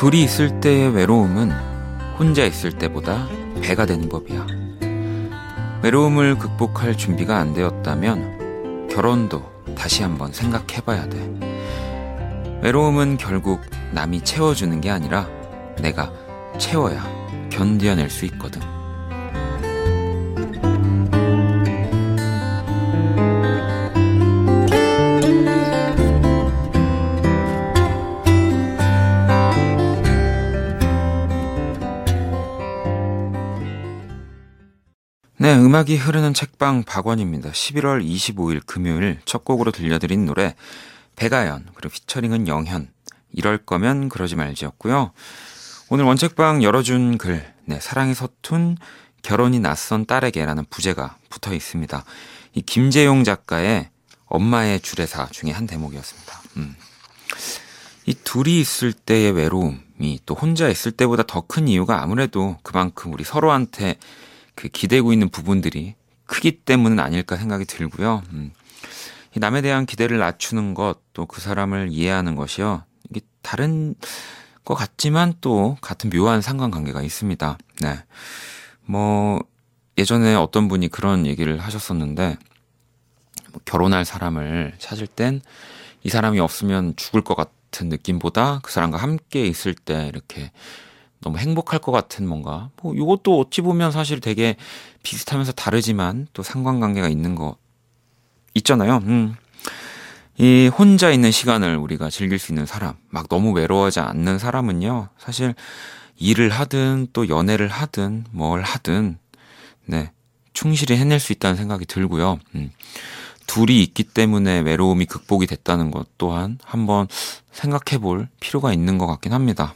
둘이 있을 때의 외로움은 혼자 있을 때보다 배가 되는 법이야. 외로움을 극복할 준비가 안 되었다면 결혼도 다시 한번 생각해봐야 돼. 외로움은 결국 남이 채워주는 게 아니라 내가 채워야 견뎌낼 수 있거든. 네, 음악이 흐르는 책방 박원입니다. 11월 25일 금요일 첫 곡으로 들려드린 노래 백아연, 그리고 피처링은 영현, 이럴 거면 그러지 말지였고요. 오늘 원책방 열어준 글, 네, 사랑이 서툰 결혼이 낯선 딸에게라는 부제가 붙어 있습니다. 이 김재용 작가의 엄마의 주례사 중에 한 대목이었습니다. 이 둘이 있을 때의 외로움이 또 혼자 있을 때보다 더 큰 이유가 아무래도 그만큼 우리 서로한테 기대고 있는 부분들이 크기 때문은 아닐까 생각이 들고요. 이 남에 대한 기대를 낮추는 것, 또 그 사람을 이해하는 것이요. 이게 다른 것 같지만 또 같은 묘한 상관관계가 있습니다. 네. 예전에 어떤 분이 그런 얘기를 하셨었는데, 결혼할 사람을 찾을 땐 이 사람이 없으면 죽을 것 같은 느낌보다 그 사람과 함께 있을 때 이렇게 너무 행복할 것 같은 뭔가, 이것도 어찌 보면 사실 되게 비슷하면서 다르지만 또 상관관계가 있는 거 있잖아요. 이 혼자 있는 시간을 우리가 즐길 수 있는 사람, 막 너무 외로워하지 않는 사람은요, 사실 일을 하든 또 연애를 하든 뭘 하든, 네, 충실히 해낼 수 있다는 생각이 들고요. 둘이 있기 때문에 외로움이 극복이 됐다는 것 또한 한번 생각해 볼 필요가 있는 것 같긴 합니다.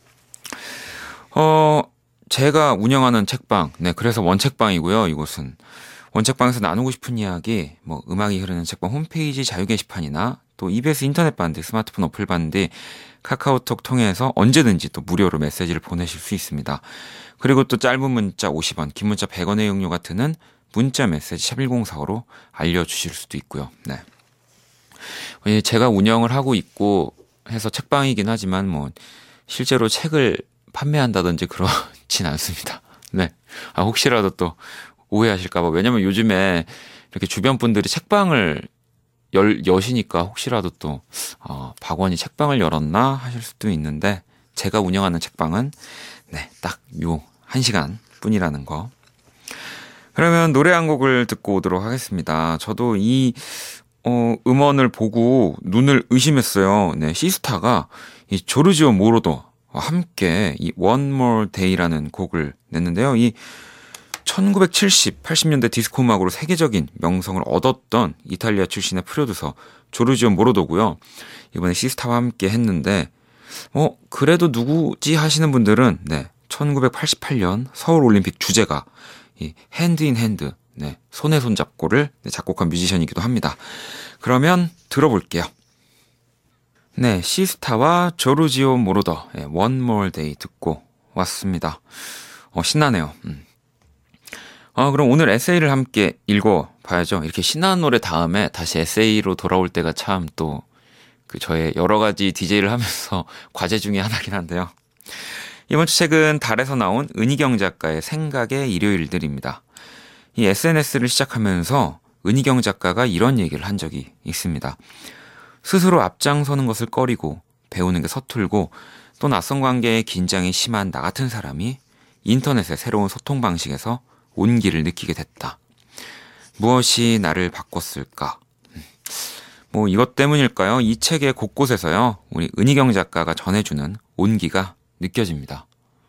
제가 운영하는 책방, 네, 그래서 원책방이고요, 이곳은. 원책방에서 나누고 싶은 이야기, 음악이 흐르는 책방 홈페이지 자유 게시판이나 또 EBS 인터넷 반드, 스마트폰 어플 반드, 카카오톡 통해서 언제든지 또 무료로 메시지를 보내실 수 있습니다. 그리고 또 짧은 문자 50원, 긴 문자 100원의 이용료가 드는 문자 메시지 샵1045로 알려주실 수도 있고요. 네. 제가 운영을 하고 있고 해서 책방이긴 하지만 실제로 책을 판매한다든지 그렇진 않습니다. 네. 혹시라도 또 오해하실까봐. 왜냐면 요즘에 이렇게 주변 분들이 책방을 여시니까 혹시라도 또, 박원이 책방을 열었나 하실 수도 있는데, 제가 운영하는 책방은, 네, 딱 요 1시간 뿐이라는 거. 그러면 노래 한 곡을 듣고 오도록 하겠습니다. 저도 이, 음원을 보고 눈을 의심했어요. 네, 시스타가 이 조르지오 모로도 함께 이 One More Day라는 곡을 냈는데요. 이 1970, 80년대 디스코 음악으로 세계적인 명성을 얻었던 이탈리아 출신의 프로듀서 조르지오 모로도고요. 이번에 시스타와 함께 했는데, 그래도 누구지 하시는 분들은, 네, 1988년 서울올림픽 주제가 이 핸드 인 핸드, 네, 손에 손 잡고를 작곡한 뮤지션이기도 합니다. 그러면 들어볼게요. 네, 시스타와 조르지오 모로더, One More Day 듣고 왔습니다. 신나네요. 그럼 오늘 에세이를 함께 읽어봐야죠. 이렇게 신나는 노래 다음에 다시 에세이로 돌아올 때가 참 또 저의 여러 가지 DJ를 하면서 과제 중에 하나긴 한데요. 이번 주 책은 달에서 나온 은희경 작가의 생각의 일요일들입니다. 이 SNS를 시작하면서 은희경 작가가 이런 얘기를 한 적이 있습니다. 스스로 앞장서는 것을 꺼리고 배우는 게 서툴고 또 낯선 관계에 긴장이 심한 나 같은 사람이 인터넷의 새로운 소통 방식에서 온기를 느끼게 됐다. 무엇이 나를 바꿨을까? 이것 때문일까요? 이 책의 곳곳에서요, 우리 은희경 작가가 전해주는 온기가 느껴집니다.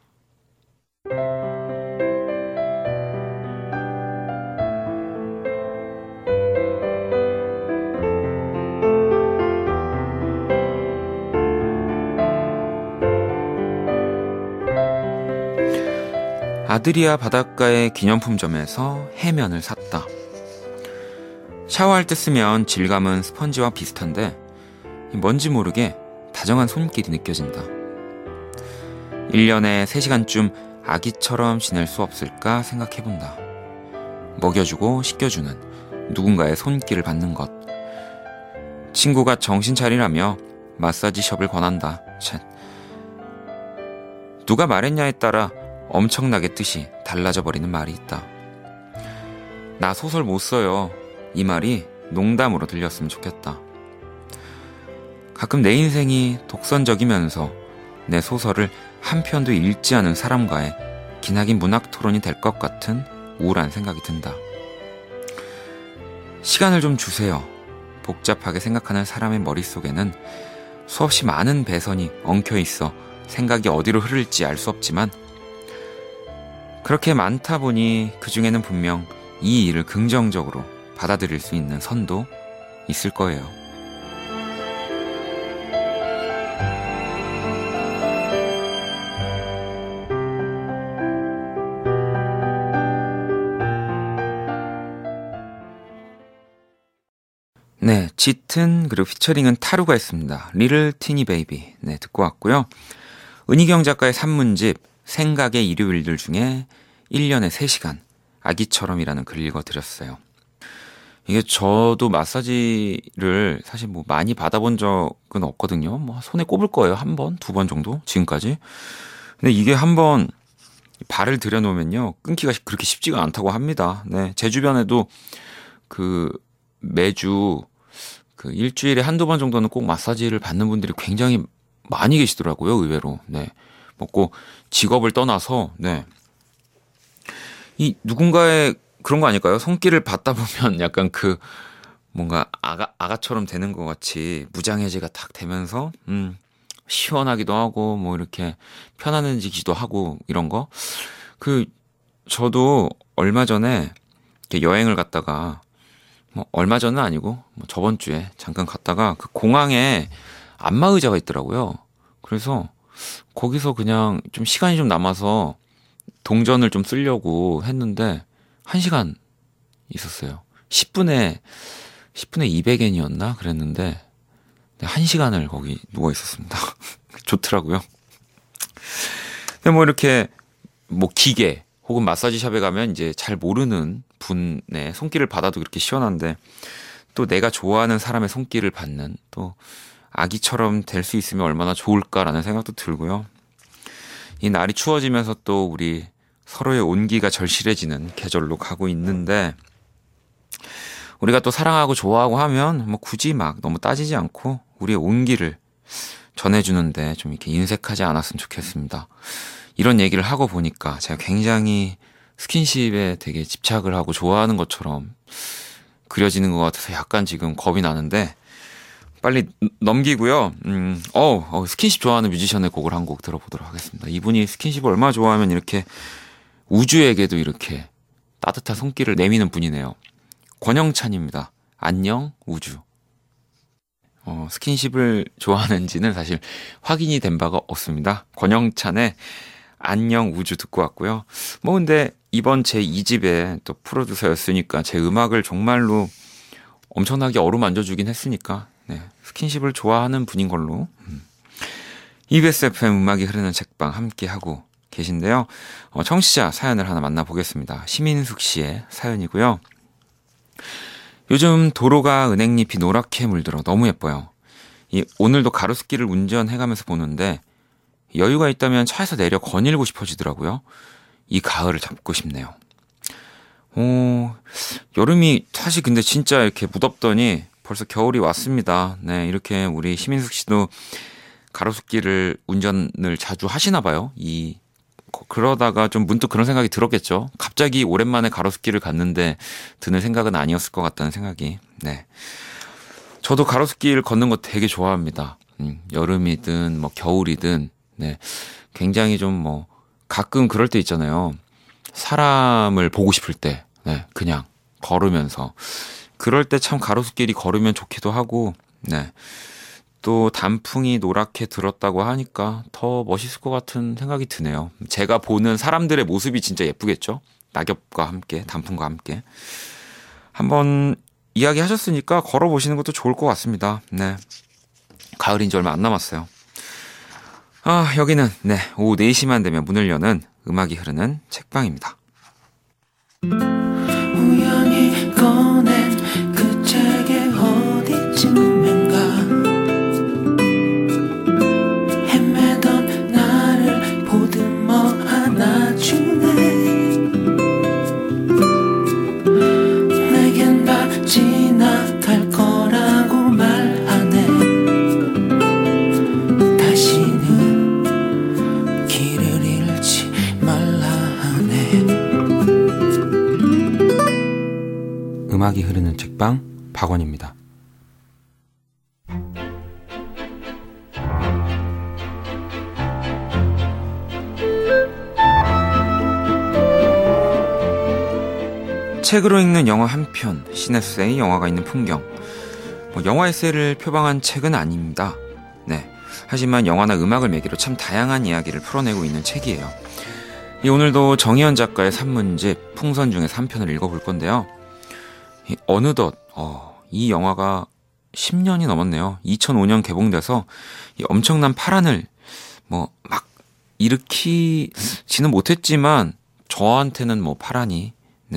아드리아 바닷가의 기념품점에서 해면을 샀다. 샤워할 때 쓰면 질감은 스펀지와 비슷한데 뭔지 모르게 다정한 손길이 느껴진다. 1년에 3시간쯤 아기처럼 지낼 수 없을까 생각해본다. 먹여주고 씻겨주는 누군가의 손길을 받는 것. 친구가 정신 차리라며 마사지숍을 권한다. 누가 말했냐에 따라 엄청나게 뜻이 달라져 버리는 말이 있다. 나 소설 못 써요. 이 말이 농담으로 들렸으면 좋겠다. 가끔 내 인생이 독선적이면서 내 소설을 한 편도 읽지 않은 사람과의 기나긴 문학 토론이 될 것 같은 우울한 생각이 든다. 시간을 좀 주세요. 복잡하게 생각하는 사람의 머릿속에는 수없이 많은 배선이 엉켜 있어 생각이 어디로 흐를지 알 수 없지만 그렇게 많다 보니 그 중에는 분명 이 일을 긍정적으로 받아들일 수 있는 선도 있을 거예요. 네, 짙은 그리고 피처링은 타루가 있습니다. 리틀 티니 베이비. 네, 듣고 왔고요. 은희경 작가의 산문집 생각의 일요일들 중에 1년에 3시간 아기처럼이라는 글을 읽어드렸어요. 이게 저도 마사지를 사실 뭐 많이 받아본 적은 없거든요. 뭐 손에 꼽을 거예요. 한 번, 두 번 정도 지금까지. 근데 이게 한번 발을 들여놓으면요 끊기가 그렇게 쉽지가 않다고 합니다. 네, 제 주변에도 매주 일주일에 한두 번 정도는 꼭 마사지를 받는 분들이 굉장히 많이 계시더라고요, 의외로. 네. 꼭 직업을 떠나서, 네. 이 누군가의 그런 거 아닐까요? 손길을 받다 보면 약간 뭔가 아가처럼 되는 것 같이 무장해제가 딱 되면서, 시원하기도 하고, 뭐 이렇게 편안해지기도 하고, 이런 거. 저도 얼마 전에 이렇게 여행을 갔다가, 뭐 얼마 전은 아니고 뭐 저번 주에 잠깐 갔다가 그 공항에 안마의자가 있더라고요. 그래서 거기서 그냥 좀 시간이 좀 남아서 동전을 좀 쓰려고 했는데 1시간 있었어요. 10분에 200엔이었나 그랬는데 1시간을 거기 누워 있었습니다. 좋더라고요. 근데 뭐 이렇게 뭐 기계 혹은 마사지샵에 가면 이제 잘 모르는 분의 손길을 받아도 그렇게 시원한데 또 내가 좋아하는 사람의 손길을 받는 또 아기처럼 될 수 있으면 얼마나 좋을까라는 생각도 들고요. 이 날이 추워지면서 또 우리 서로의 온기가 절실해지는 계절로 가고 있는데 우리가 또 사랑하고 좋아하고 하면 뭐 굳이 막 너무 따지지 않고 우리의 온기를 전해주는데 좀 이렇게 인색하지 않았으면 좋겠습니다. 이런 얘기를 하고 보니까 제가 굉장히 스킨십에 되게 집착을 하고 좋아하는 것처럼 그려지는 것 같아서 약간 지금 겁이 나는데 빨리 넘기고요. 스킨십 좋아하는 뮤지션의 곡을 한 곡 들어보도록 하겠습니다. 이분이 스킨십을 얼마나 좋아하면 이렇게 우주에게도 이렇게 따뜻한 손길을 내미는 분이네요. 권영찬입니다. 안녕 우주. 스킨십을 좋아하는지는 사실 확인이 된 바가 없습니다. 권영찬의 안녕 우주 듣고 왔고요. 뭐 근데 이번 제 2집에 또 프로듀서였으니까 제 음악을 정말로 엄청나게 어루만져주긴 했으니까 네, 스킨십을 좋아하는 분인 걸로 EBS FM 음악이 흐르는 책방 함께하고 계신데요. 청취자 사연을 하나 만나보겠습니다. 심인숙 씨의 사연이고요. 요즘 도로가 은행잎이 노랗게 물들어 너무 예뻐요. 오늘도 가로수길을 운전해가면서 보는데 여유가 있다면 차에서 내려 거닐고 싶어지더라고요. 이 가을을 잡고 싶네요. 여름이 사실 근데 진짜 이렇게 무덥더니 벌써 겨울이 왔습니다. 네, 이렇게 우리 심인숙 씨도 가로수길을 운전을 자주 하시나 봐요. 그러다가 좀 문득 그런 생각이 들었겠죠. 갑자기 오랜만에 가로수길을 갔는데 드는 생각은 아니었을 것 같다는 생각이. 네. 저도 가로수길 걷는 거 되게 좋아합니다. 여름이든 뭐 겨울이든 네. 굉장히 좀 뭐 가끔 그럴 때 있잖아요. 사람을 보고 싶을 때 네. 그냥 걸으면서 그럴 때 참 가로수길이 걸으면 좋기도 하고 네. 또 단풍이 노랗게 들었다고 하니까 더 멋있을 것 같은 생각이 드네요. 제가 보는 사람들의 모습이 진짜 예쁘겠죠? 낙엽과 함께, 단풍과 함께. 한번 이야기하셨으니까 걸어보시는 것도 좋을 것 같습니다. 네. 가을인 지 얼마 안 남았어요. 여기는 네, 오후 4시만 되면 문을 여는 음악이 흐르는 책방입니다. 우연히 꺼낸 그 책의 어디쯤인가 헤매던 나를 보듯 책으로 읽는 영화 한 편, 시네세이 영화가 있는 풍경. 영화 에세이를 표방한 책은 아닙니다. 네. 하지만 영화나 음악을 매개로 참 다양한 이야기를 풀어내고 있는 책이에요. 오늘도 정희연 작가의 산문집 풍선 중에 3편을 읽어볼 건데요. 어느덧 이 영화가 10년이 넘었네요. 2005년 개봉돼서 엄청난 파란을 막 일으키지는 못했지만 저한테는 파란이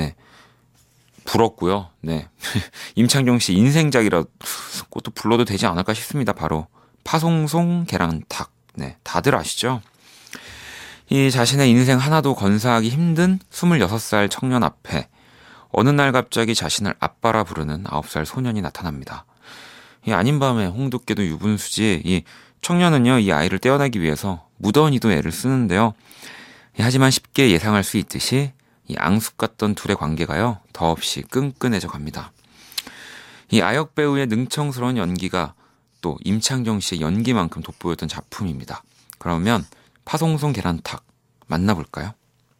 불었고요. 네. 임창정 씨 인생작이라고 또 불러도 되지 않을까 싶습니다. 바로 파송송 계란탁. 네, 다들 아시죠? 이 자신의 인생 하나도 건사하기 힘든 26살 청년 앞에 어느 날 갑자기 자신을 아빠라 부르는 9살 소년이 나타납니다. 이 아닌 밤에 홍두깨도 유분수지. 이 청년은요, 이 아이를 떼어내기 위해서 무던히도 애를 쓰는데요. 하지만 쉽게 예상할 수 있듯이 이 앙숙 같던 둘의 관계가요, 더없이 끈끈해져 갑니다. 이 아역 배우의 능청스러운 연기가 또 임창정 씨의 연기만큼 돋보였던 작품입니다. 그러면 파송송 계란탁 만나볼까요?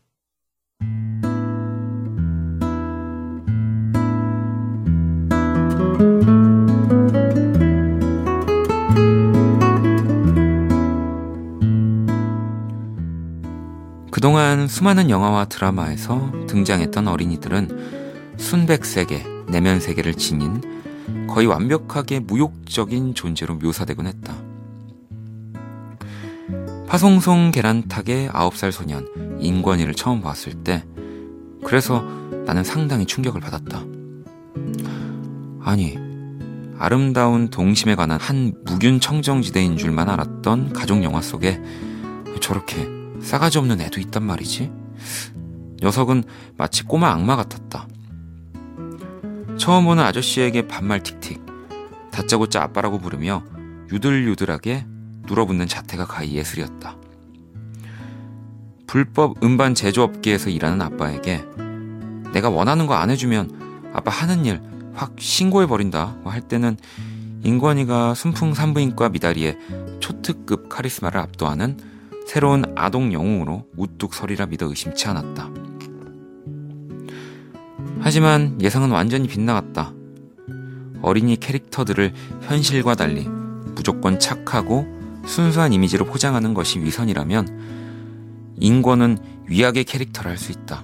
그동안 수많은 영화와 드라마에서 등장했던 어린이들은 순백세계, 내면세계를 지닌 거의 완벽하게 무욕적인 존재로 묘사되곤 했다. 파송송 계란탁의 9살 소년 인권이를 처음 봤을 때 그래서 나는 상당히 충격을 받았다. 아니, 아름다운 동심에 관한 한 무균청정지대인 줄만 알았던 가족영화 속에 저렇게 싸가지 없는 애도 있단 말이지. 녀석은 마치 꼬마 악마 같았다. 처음 보는 아저씨에게 반말 틱틱, 다짜고짜 아빠라고 부르며 유들유들하게 눌어붙는 자태가 가히 예술이었다. 불법 음반 제조업계에서 일하는 아빠에게 내가 원하는 거 안 해주면 아빠 하는 일 확 신고해버린다 할 때는 인권이가 순풍 산부인과 미다리의 초특급 카리스마를 압도하는 새로운 아동 영웅으로 우뚝 서리라 믿어 의심치 않았다. 하지만 예상은 완전히 빗나갔다. 어린이 캐릭터들을 현실과 달리 무조건 착하고 순수한 이미지로 포장하는 것이 위선이라면 인권은 위약의 캐릭터를 할 수 있다.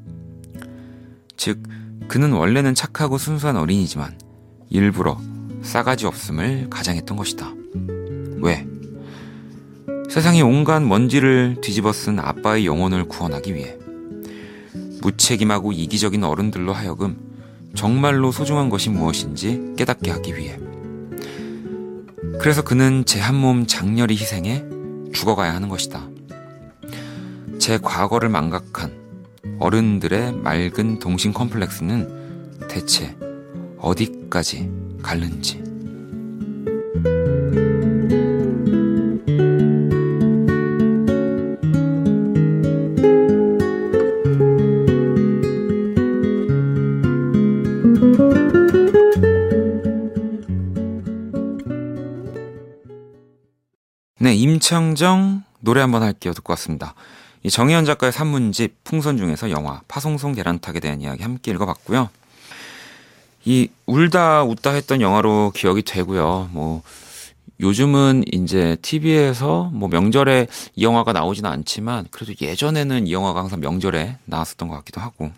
즉, 그는 원래는 착하고 순수한 어린이지만 일부러 싸가지 없음을 가장했던 것이다. 왜? 세상의 온갖 먼지를 뒤집어 쓴 아빠의 영혼을 구원하기 위해 무책임하고 이기적인 어른들로 하여금 정말로 소중한 것이 무엇인지 깨닫게 하기 위해. 그래서 그는 제 한 몸 장렬히 희생해 죽어가야 하는 것이다. 제 과거를 망각한 어른들의 맑은 동심 컴플렉스는 대체 어디까지 갈는지. 네, 임창정 노래 한번 할게요 듣고 왔습니다. 이 정희연 작가의 산문집 풍선 중에서 영화 파송송 계란탁에 대한 이야기 함께 읽어봤고요. 이 울다 웃다 했던 영화로 기억이 되고요. 요즘은 이제 TV에서 명절에 이 영화가 나오지는 않지만 그래도 예전에는 이 영화가 항상 명절에 나왔었던 것 같기도 하고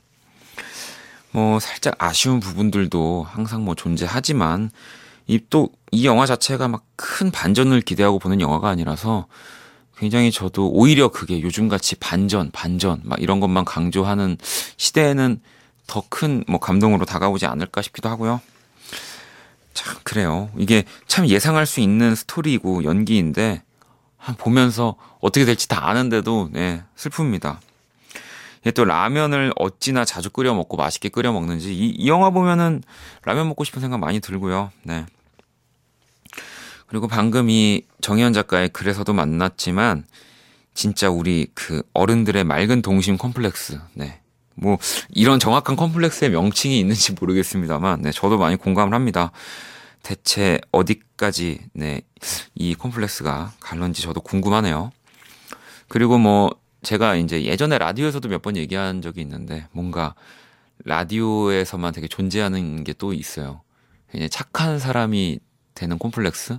살짝 아쉬운 부분들도 항상 존재하지만 이 영화 자체가 막 큰 반전을 기대하고 보는 영화가 아니라서 굉장히 저도 오히려 그게 요즘같이 반전 막 이런 것만 강조하는 시대에는 더 큰 감동으로 다가오지 않을까 싶기도 하고요. 참 그래요. 이게 참 예상할 수 있는 스토리이고 연기인데 보면서 어떻게 될지 다 아는데도 슬픕니다. 또 라면을 어찌나 자주 끓여 먹고 맛있게 끓여 먹는지 이 영화 보면은 라면 먹고 싶은 생각 많이 들고요. 네. 그리고 방금 이 정희연 작가의 글에서도 만났지만 진짜 우리 그 어른들의 맑은 동심 컴플렉스. 네. 이런 정확한 컴플렉스의 명칭이 있는지 모르겠습니다만 저도 많이 공감을 합니다. 대체 어디까지 이 컴플렉스가 갈런지 저도 궁금하네요. 그리고 제가 이제 예전에 라디오에서도 몇 번 얘기한 적이 있는데 뭔가 라디오에서만 되게 존재하는 게 또 있어요. 그냥 착한 사람이 되는 콤플렉스?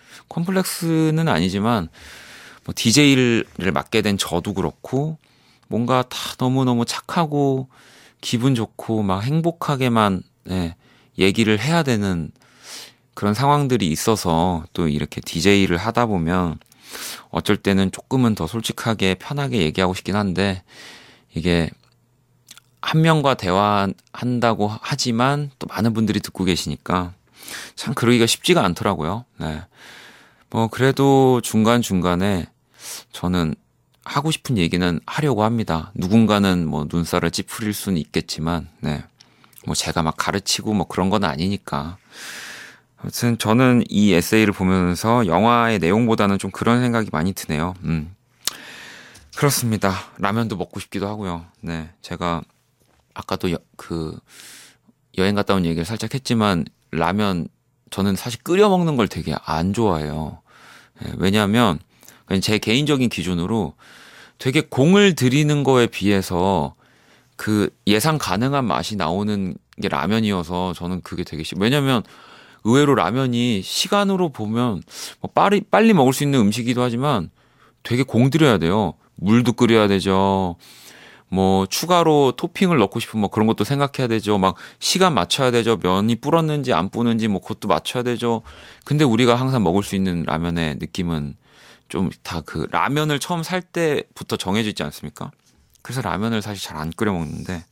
콤플렉스는 아니지만 뭐 DJ를 맡게 된 저도 그렇고 뭔가 다 너무너무 착하고 기분 좋고 막 행복하게만 얘기를 해야 되는 그런 상황들이 있어서 또 이렇게 DJ를 하다 보면 어쩔 때는 조금은 더 솔직하게 편하게 얘기하고 싶긴 한데 이게 한 명과 대화한다고 하지만 또 많은 분들이 듣고 계시니까 참 그러기가 쉽지가 않더라고요. 네. 뭐 그래도 중간중간에 저는 하고 싶은 얘기는 하려고 합니다. 누군가는 뭐 눈살을 찌푸릴 수는 있겠지만, 네. 뭐 제가 막 가르치고 뭐 그런 건 아니니까. 아무튼 저는 이 에세이를 보면서 영화의 내용보다는 좀 그런 생각이 많이 드네요. 그렇습니다. 라면도 먹고 싶기도 하고요. 네. 제가 아까도 여행 갔다 온 얘기를 살짝 했지만 라면 저는 사실 끓여 먹는 걸 되게 안 좋아해요. 네, 왜냐하면 제 개인적인 기준으로 되게 공을 들이는 거에 비해서 그 예상 가능한 맛이 나오는 게 라면이어서 저는 그게 되게 왜냐면 의외로 라면이 시간으로 보면 뭐 빨리 먹을 수 있는 음식이기도 하지만 되게 공들여야 돼요. 물도 끓여야 되죠. 뭐 추가로 토핑을 넣고 싶으면 뭐 그런 것도 생각해야 되죠. 막 시간 맞춰야 되죠. 면이 불었는지 안 불었는지 뭐 그것도 맞춰야 되죠. 근데 우리가 항상 먹을 수 있는 라면의 느낌은 좀 다 그 라면을 처음 살 때부터 정해져 있지 않습니까? 그래서 라면을 사실 잘 안 끓여 먹는데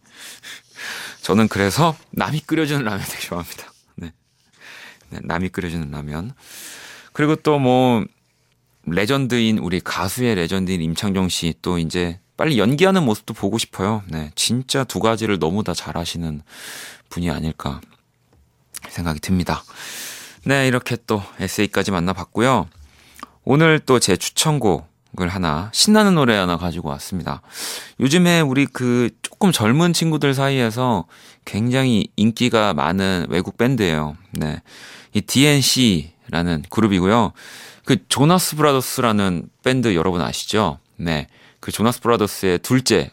저는 그래서 남이 끓여주는 라면 되게 좋아합니다. 네. 남이 끓여주는 라면. 그리고 또 뭐 레전드인 우리 가수의 레전드인 임창정 씨 또 이제 빨리 연기하는 모습도 보고 싶어요. 네. 진짜 두 가지를 너무 다 잘하시는 분이 아닐까 생각이 듭니다. 네, 이렇게 또 에세이까지 만나봤고요. 오늘 또 제 추천곡을 하나, 신나는 노래 하나 가지고 왔습니다. 요즘에 우리 조금 젊은 친구들 사이에서 굉장히 인기가 많은 외국 밴드예요. 네. 이 DNC라는 그룹이고요. 조나스 브라더스라는 밴드 여러분 아시죠? 네. 조나스 브라더스의 둘째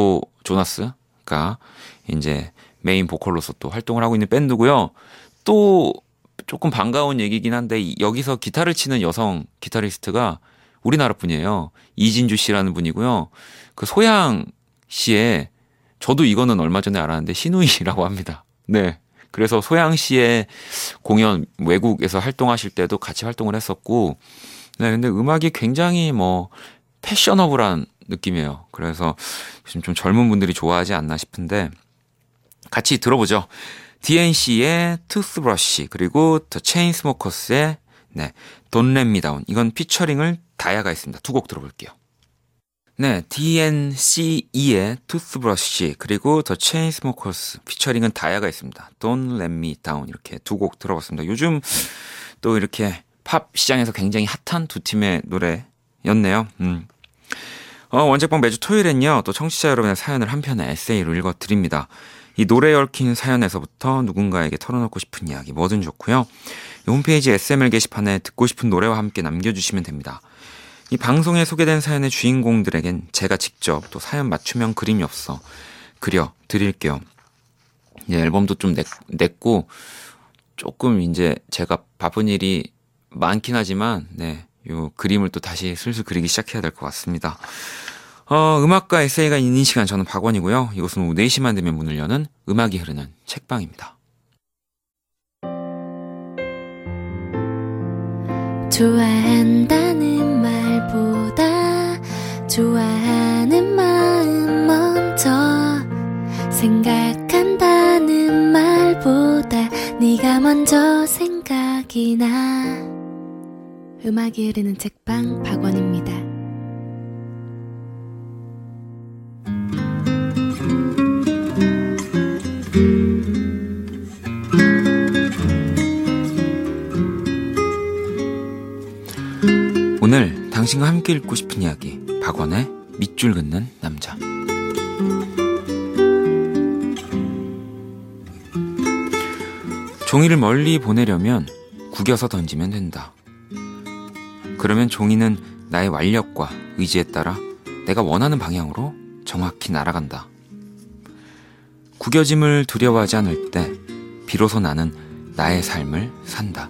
조나스가 이제 메인 보컬로서 또 활동을 하고 있는 밴드고요. 또 조금 반가운 얘기긴 한데 여기서 기타를 치는 여성 기타리스트가 우리나라 분이에요. 이진주 씨라는 분이고요. 소양 씨의 저도 이거는 얼마 전에 알았는데 시누이라고 합니다. 네. 그래서 소양 씨의 공연 외국에서 활동하실 때도 같이 활동을 했었고, 네. 근데 음악이 굉장히 뭐 패셔너블한 느낌이에요. 그래서 요즘 좀 젊은 분들이 좋아하지 않나 싶은데 같이 들어보죠. DNC의 투스브러쉬 그리고 The Chainsmokers의 Don't Let Me Down. 이건 피처링을 다야가 했습니다. 두 곡 들어볼게요. 네, DNC의 투스브러쉬 그리고 The Chainsmokers 피처링은 다야가 있습니다. Don't Let Me Down 이렇게 두 곡 들어봤습니다. 요즘 또 이렇게 팝 시장에서 굉장히 핫한 두 팀의 노래였네요. 원책방 매주 토요일엔요, 또 청취자 여러분의 사연을 한 편의 에세이로 읽어드립니다. 이 노래에 얽힌 사연에서부터 누군가에게 털어놓고 싶은 이야기 뭐든 좋고요. 이 홈페이지 SML 게시판에 듣고 싶은 노래와 함께 남겨주시면 됩니다. 이 방송에 소개된 사연의 주인공들에겐 제가 직접 또 사연 맞춤형 그림이 없어 그려드릴게요. 이 앨범도 좀 냈고 조금 이제 제가 바쁜 일이 많긴 하지만 요 그림을 또 다시 슬슬 그리기 시작해야 될 것 같습니다. 음악과 에세이가 있는 시간 저는 박원이고요. 이곳은 오후 4시만 되면 문을 여는 음악이 흐르는 책방입니다. 좋아한다는 말보다 좋아하는 마음 먼저 생각한다는 말보다 네가 먼저 생각이 나. 음악이 흐르는 책방 박원입니다. 오늘 당신과 함께 읽고 싶은 이야기 박원의 밑줄 긋는 남자. 종이를 멀리 보내려면 구겨서 던지면 된다. 그러면 종이는 나의 완력과 의지에 따라 내가 원하는 방향으로 정확히 날아간다. 구겨짐을 두려워하지 않을 때 비로소 나는 나의 삶을 산다.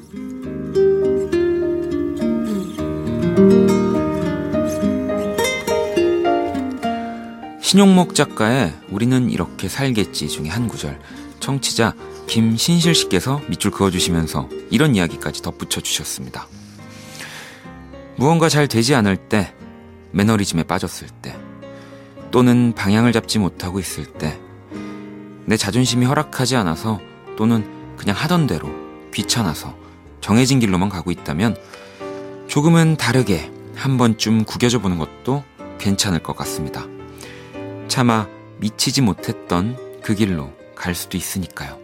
신용목 작가의 우리는 이렇게 살겠지 중에 한 구절, 청취자 김신실 씨께서 밑줄 그어주시면서 이런 이야기까지 덧붙여 주셨습니다. 무언가 잘 되지 않을 때, 매너리즘에 빠졌을 때, 또는 방향을 잡지 못하고 있을 때, 내 자존심이 허락하지 않아서, 또는 그냥 하던 대로 귀찮아서 정해진 길로만 가고 있다면 조금은 다르게 한 번쯤 구겨져 보는 것도 괜찮을 것 같습니다. 차마 미치지 못했던 그 길로 갈 수도 있으니까요.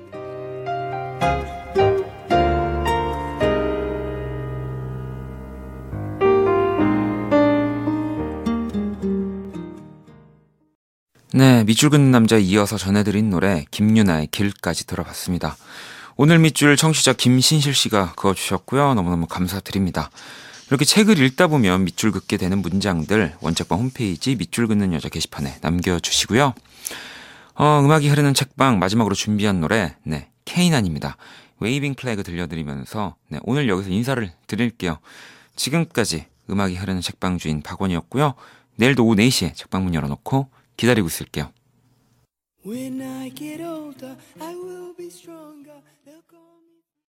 네, 밑줄 긋는 남자 이어서 전해드린 노래 김유나의 길까지 들어봤습니다. 오늘 밑줄 청취자 김신실 씨가 그어주셨고요. 너무너무 감사드립니다. 이렇게 책을 읽다 보면 밑줄 긋게 되는 문장들 원책방 홈페이지 밑줄 긋는 여자 게시판에 남겨주시고요. 음악이 흐르는 책방 마지막으로 준비한 노래 케이난입니다. 웨이빙 플래그 들려드리면서 오늘 여기서 인사를 드릴게요. 지금까지 음악이 흐르는 책방 주인 박원이었고요. 내일도 오후 4시에 책방 문 열어놓고 기다리고 있을게요. When I get older, I will be stronger.